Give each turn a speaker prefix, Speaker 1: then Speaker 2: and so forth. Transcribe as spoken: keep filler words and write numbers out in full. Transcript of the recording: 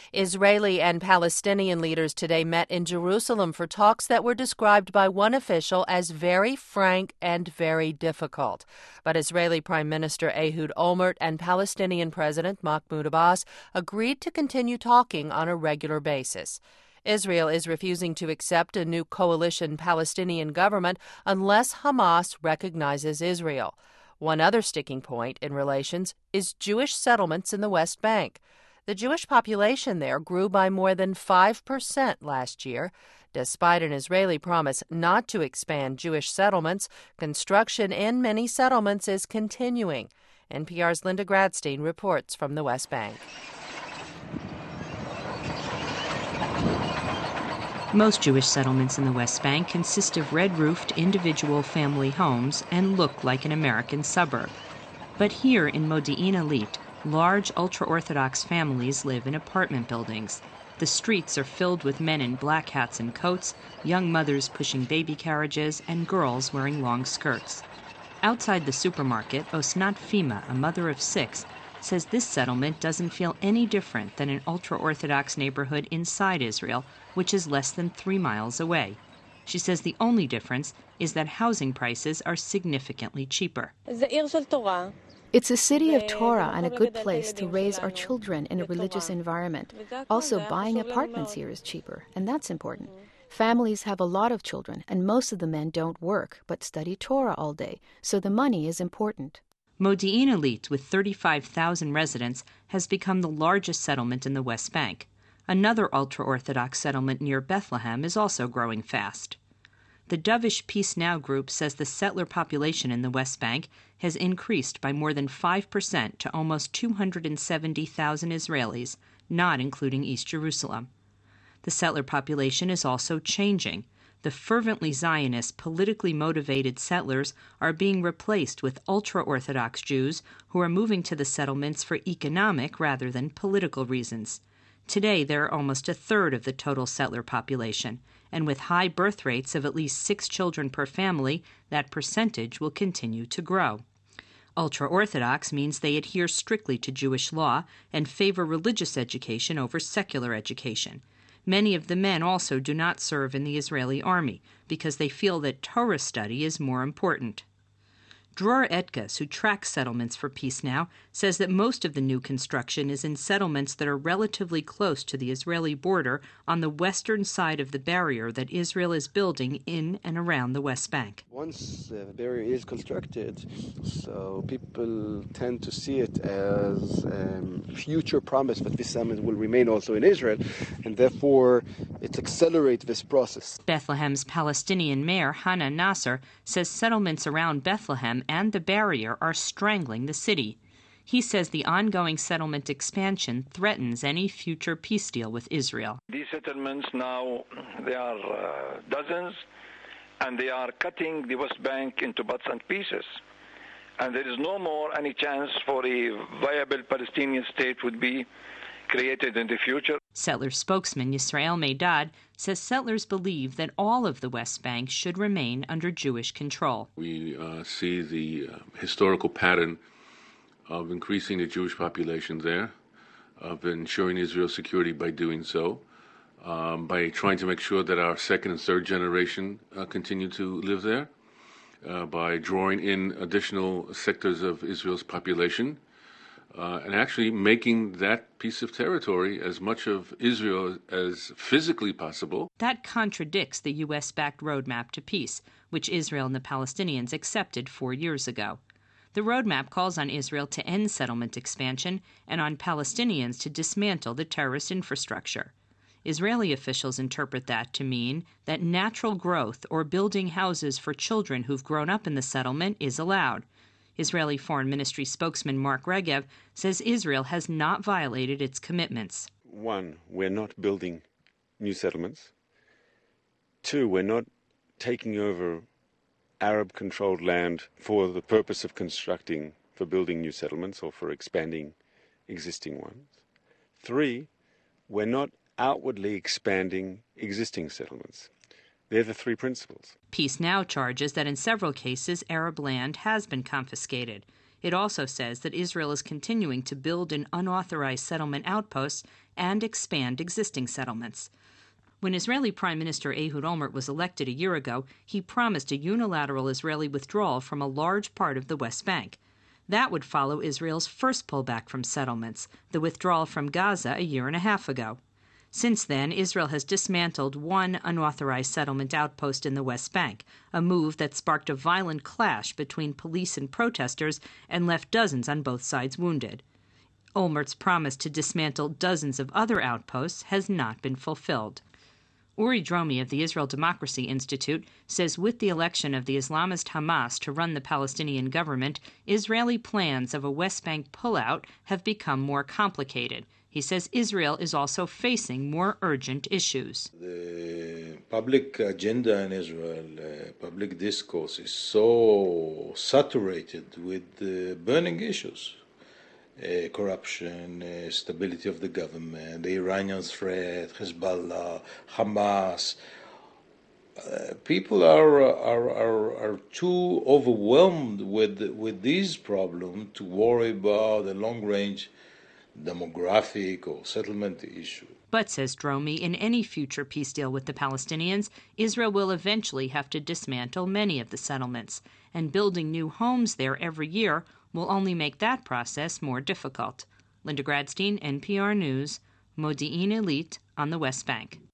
Speaker 1: Israeli and Palestinian leaders today met in Jerusalem for talks that were described by one official as very frank and very difficult. But Israeli Prime Minister Ehud Olmert and Palestinian President Mahmoud Abbas agreed to continue talking on a regular basis. Israel is refusing to accept a new coalition Palestinian government unless Hamas recognizes Israel. One other sticking point in relations is Jewish settlements in the West Bank. The Jewish population there grew by more than five percent last year. Despite an Israeli promise not to expand Jewish settlements, construction in many settlements is continuing. N P R's Linda Gradstein reports from the West Bank.
Speaker 2: Most Jewish settlements in the West Bank consist of red-roofed individual family homes and look like an American suburb. But here in Modi'in Illit, large ultra-Orthodox families live in apartment buildings. The streets are filled with men in black hats and coats, young mothers pushing baby carriages, and girls wearing long skirts. Outside the supermarket, Osnat Fima, a mother of six, says this settlement doesn't feel any different than an ultra-Orthodox neighborhood inside Israel, which is less than three miles away. She says the only difference is that housing prices are significantly cheaper.
Speaker 3: It's a city of Torah and a good place to raise our children in a religious environment. Also, buying apartments here is cheaper, and that's important. Families have a lot of children, and most of the men don't work, but study Torah all day, so the money is important.
Speaker 2: Modi'in Illit, with thirty-five thousand residents, has become the largest settlement in the West Bank. Another ultra-Orthodox settlement near Bethlehem is also growing fast. The Dovish Peace Now group says the settler population in the West Bank has increased by more than five percent to almost two hundred seventy thousand Israelis, not including East Jerusalem. The settler population is also changing. The fervently Zionist, politically motivated settlers are being replaced with ultra-Orthodox Jews who are moving to the settlements for economic rather than political reasons. Today, there are almost a third of the total settler population, and with high birth rates of at least six children per family, that percentage will continue to grow. Ultra-Orthodox means they adhere strictly to Jewish law and favor religious education over secular education. Many of the men also do not serve in the Israeli army because they feel that Torah study is more important. Dror Etges, who tracks settlements for Peace Now, says that most of the new construction is in settlements that are relatively close to the Israeli border on the western side of the barrier that Israel is building in and around the West Bank.
Speaker 4: Once the barrier is constructed, so people tend to see it as a um, future promise that this settlement will remain also in Israel, and therefore it accelerates this process.
Speaker 2: Bethlehem's Palestinian mayor, Hannah Nasser, says settlements around Bethlehem and the barrier are strangling the city. He says the ongoing settlement expansion threatens any future peace deal with Israel.
Speaker 5: These settlements now, they are uh, dozens, and they are cutting the West Bank into bits and pieces. And there is no more any chance for a viable Palestinian state would be created in the future.
Speaker 2: Settler spokesman Yisrael Meidad says settlers believe that all of the West Bank should remain under Jewish control.
Speaker 6: We uh, see the uh, historical pattern of increasing the Jewish population there, of ensuring Israel's security by doing so, um, by trying to make sure that our second and third generation uh, continue to live there, uh, by drawing in additional sectors of Israel's population, Uh, and actually making that piece of territory as much of Israel as physically possible.
Speaker 2: That contradicts the U S-backed roadmap to peace, which Israel and the Palestinians accepted four years ago. The roadmap calls on Israel to end settlement expansion and on Palestinians to dismantle the terrorist infrastructure. Israeli officials interpret that to mean that natural growth or building houses for children who've grown up in the settlement is allowed. Israeli Foreign Ministry spokesman Mark Regev says Israel has not violated its commitments.
Speaker 7: One, we're not building new settlements. Two, we're not taking over Arab-controlled land for the purpose of constructing, for building new settlements or for expanding existing ones. Three, we're not outwardly expanding existing settlements. They're the three principles.
Speaker 2: Peace Now charges that in several cases Arab land has been confiscated. It also says that Israel is continuing to build in unauthorized settlement outposts and expand existing settlements. When Israeli Prime Minister Ehud Olmert was elected a year ago, he promised a unilateral Israeli withdrawal from a large part of the West Bank. That would follow Israel's first pullback from settlements, the withdrawal from Gaza a year and a half ago. Since then, Israel has dismantled one unauthorized settlement outpost in the West Bank, a move that sparked a violent clash between police and protesters and left dozens on both sides wounded. Olmert's promise to dismantle dozens of other outposts has not been fulfilled. Uri Dromi of the Israel Democracy Institute says with the election of the Islamist Hamas to run the Palestinian government, Israeli plans of a West Bank pullout have become more complicated. He says Israel is also facing more urgent issues.
Speaker 8: The public agenda in Israel, uh, public discourse, is so saturated with uh, burning issues. Uh, corruption, uh, stability of the government, the Iranian threat, Hezbollah, Hamas. Uh, people are, are are are too overwhelmed with with these problems to worry about the long-range demographic or settlement issue.
Speaker 2: But, says Dromi, in any future peace deal with the Palestinians, Israel will eventually have to dismantle many of the settlements, and building new homes there every year will only make that process more difficult. Linda Gradstein, N P R News, Modi'in Elite on the West Bank.